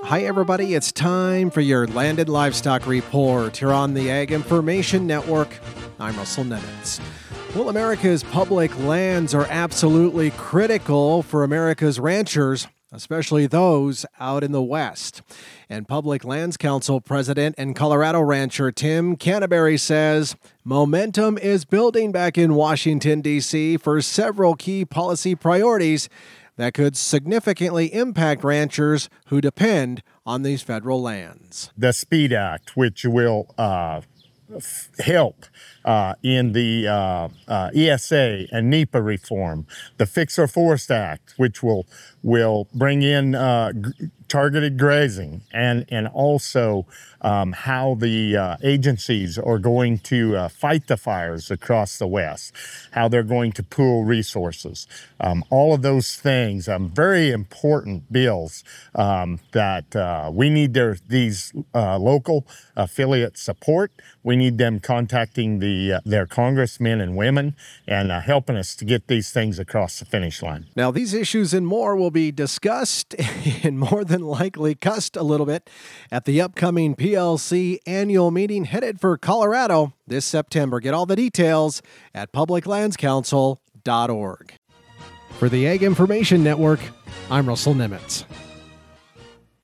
Hi, everybody. It's time for your Landed Livestock Report here on the Ag Information Network. I'm Russell Nemitz. Well, America's public lands are absolutely critical for America's ranchers, especially those out in the West. And Public Lands Council President and Colorado rancher Tim Canterbury says momentum is building back in Washington, D.C. for several key policy priorities that could significantly impact ranchers who depend on these federal lands. The SPEED Act, which will help in the ESA and NEPA reform, the Fix Our Forest Act, which will bring in targeted grazing, and also how the agencies are going to fight the fires across the West, how they're going to pool resources. All of those things, very important bills that we need these local affiliate support. We need them contacting their congressmen and women and helping us to get these things across the finish line. Now, these issues and more will be discussed and more than likely cussed a little bit at the upcoming PLC annual meeting headed for Colorado this September. Get all the details at publiclandscouncil.org. For the Ag Information Network, I'm Russell Nemitz.